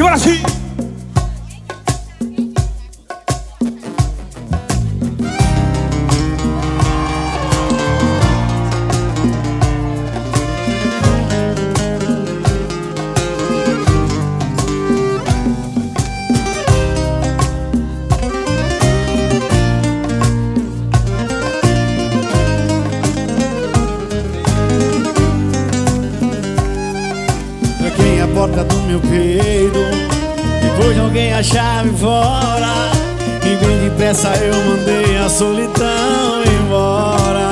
Segura assim. Tranquei a porta do meu peito, depois joguei a chave fora, e bem depressa eu mandei a solidão embora.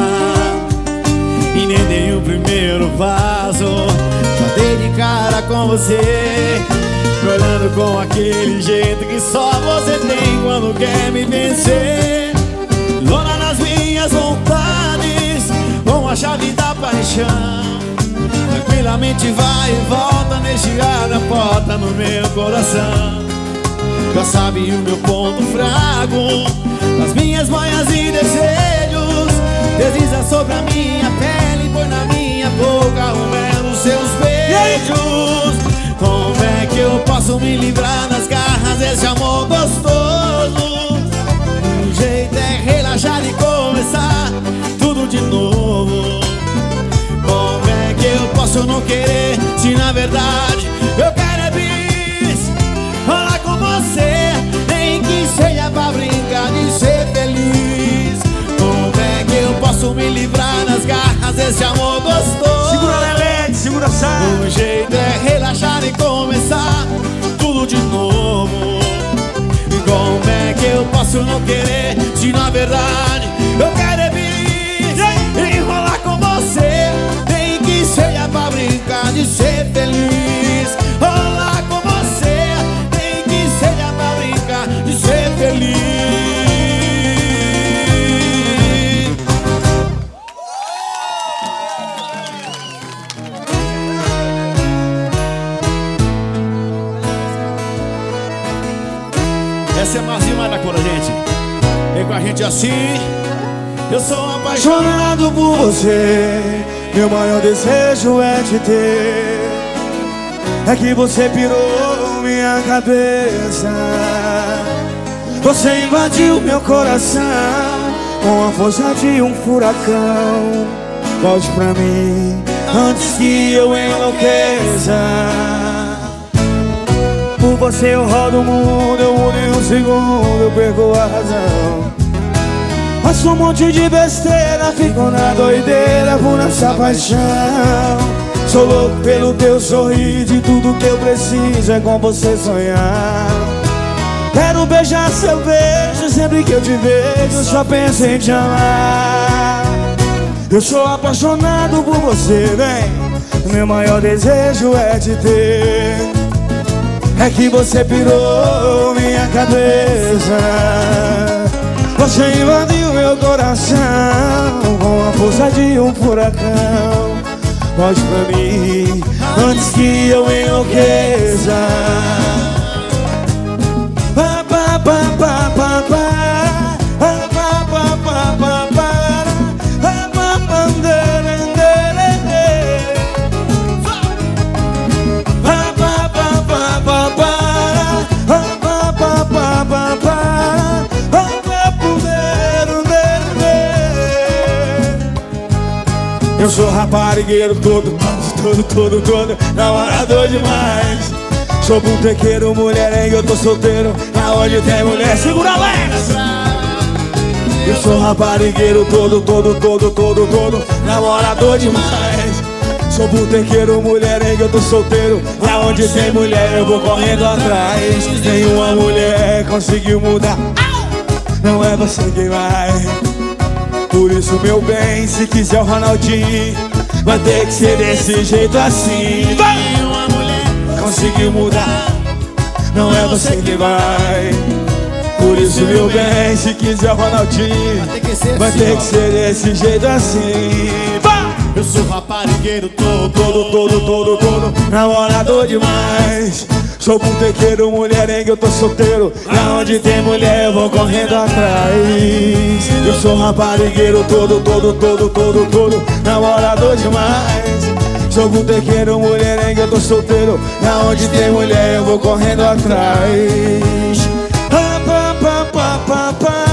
E nem dei o primeiro passo, já dei de cara com você, me olhando com aquele jeito que só você tem quando quer me vencer. Dona nas minhas vontades, com a chave da paixão, tranquilamente vai e volta neste ar da porta no meu coração. Já sabe o meu ponto fraco, as minhas manhas e desejos, desliza sobre a minha pele, põe na minha boca o mel dos seus beijos. Como é que eu posso me livrar das garras desse amor gostoso? O jeito é relaxar e começar tudo de novo. Como é que eu posso não querer, se na verdade eu quero é bis? Falar com você, nem que seja pra brincar de ser feliz. Como é que eu posso me livrar das garras desse amor gostoso? Segura Lelete, segura Sá. O jeito é relaxar e começar tudo de novo. E como é que eu posso não querer, se na verdade eu quero é bis? Enrolar com você, nem que seja pra brincar de ser feliz. Rolar com você, nem que seja pra brincar de ser feliz. Essa é mais uma da cor, gente. Vem com a gente assim. Eu sou apaixonado por você, Meu maior desejo é te ter. É que você pirou minha cabeça. Você invadiu meu coração com a força de um furacão. Volte pra mim antes que eu enlouqueça. Por você eu rodo o mundo, eu mudo em um segundo, eu perco a razão. Faço um monte de besteira, fico na doideira por essa paixão. Sou louco pelo teu sorriso e tudo que eu preciso é com você sonhar. Quero beijar seu beijo, sempre que eu te vejo só penso em te amar. Eu sou apaixonado por você, vem. Meu maior desejo é te ter. É que você pirou minha cabeça. Você invadiu meu coração com a força de um furacão. Volte pra mim antes que eu enlouqueça. Pa, pa, pa, pa, pa, pa. Eu sou raparigueiro todo, namorador demais. Sou botequeiro, mulherengue, eu tô solteiro. Aonde tem mulher, segura Alex. Eu sou raparigueiro todo, namorador demais. Sou botequeiro, mulherengue, eu tô solteiro. Aonde tem mulher, eu vou correndo atrás. Nenhuma mulher conseguiu mudar. Não é você quem vai. Por isso, meu bem, se quiser o Ronaldinho, vai ter que ser desse jeito assim. Nenhuma mulher conseguiu mudar, não é você que vai. Por isso, meu bem, se quiser o Ronaldinho, vai ter que ser desse jeito assim. Eu sou raparigueiro todo, namorador demais. Sou botequeiro, mulherengue, eu tô solteiro. Aonde tem mulher eu vou correndo atrás. Eu sou raparigueiro todo, namorador demais. Sou botequeiro, mulherengue, eu tô solteiro. Aonde tem mulher eu vou correndo atrás. Pa, pa, pa, pa, pa, pa.